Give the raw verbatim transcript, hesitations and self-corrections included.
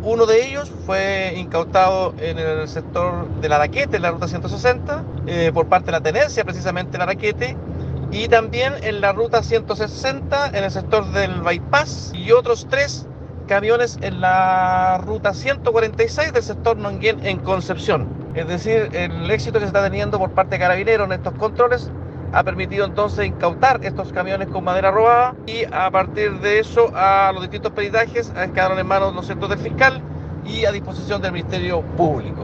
Uno de ellos fue incautado en el sector del Araquete, en la ruta ciento sesenta, eh, por parte de la tenencia, precisamente el Araquete, y también en la ruta ciento sesenta, en el sector del Bypass, y otros tres camiones en la ruta ciento cuarenta y seis del sector Nonguén en Concepción. Es decir, el éxito que se está teniendo por parte de Carabineros en estos controles ha permitido entonces incautar estos camiones con madera robada, y a partir de eso a los distintos peritajes quedaron en manos, ¿no es cierto?, del fiscal y a disposición del Ministerio Público.